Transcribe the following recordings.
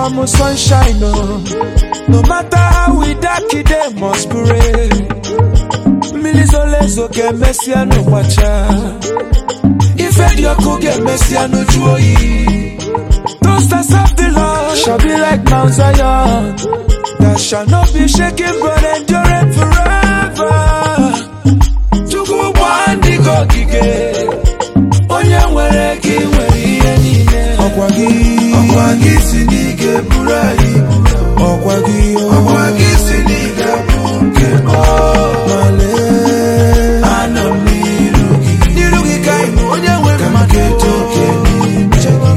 I'm sunshine, no. No matter how we dark it, they must pray. Milizolezo ke messiano wacha. If you could get messiano joy. Those that serve the Lord shall be like Mount Zion, that shall not be shaken but endure forever. To go one go gige. Onye nwere ki nwere ihe niile. Okwagi sinige burai. Okwagi sinige bunke mo. Male anam nirugi kai onye nwere maketo keni.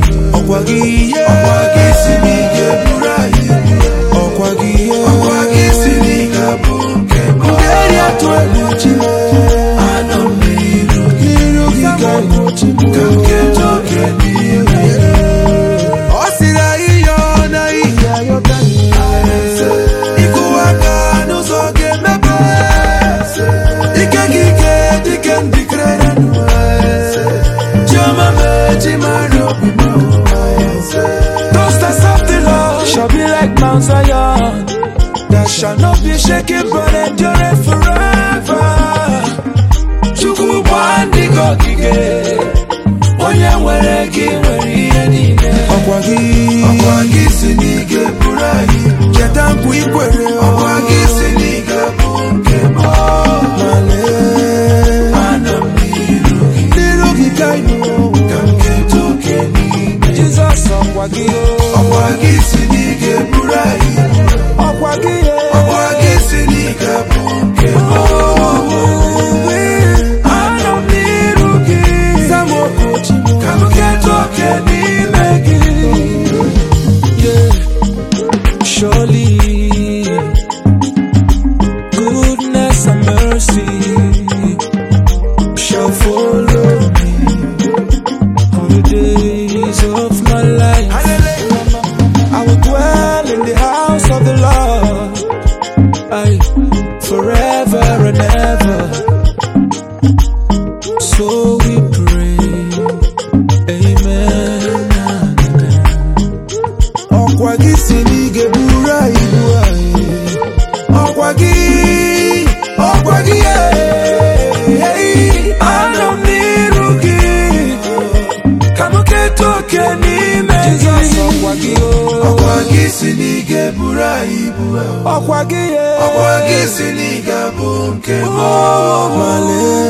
Okwagi sinige burai. Okwagi sinige bunke mo. Nderi atwele chile. Anam nirugi kai maketo keni. Mount Zion, that shall not be shaken but endure forever. Chuku wandi go gige, onye nwere ki nwere ihe niile. Okwagi sinige burai, cheta nkwu ikwere. Okwagi sinige bunke mo. Male anam nirugi kaino, kamketo keni. Jesus okwagi sinige burai. Okwagi sinige bunke mo. Anam nirugi samoko chimo, kamketo keni megi. Yeah, surely goodness and mercy shall follow me all the days of my life. I will dwell in the house of the Lord, forever and ever. So we pray, amen. Okwagi sinige burai. Okwagi anam nirugi, kamuketo keni megi. Okwagi sinige burai. Okwagi sinige bunke mo. Male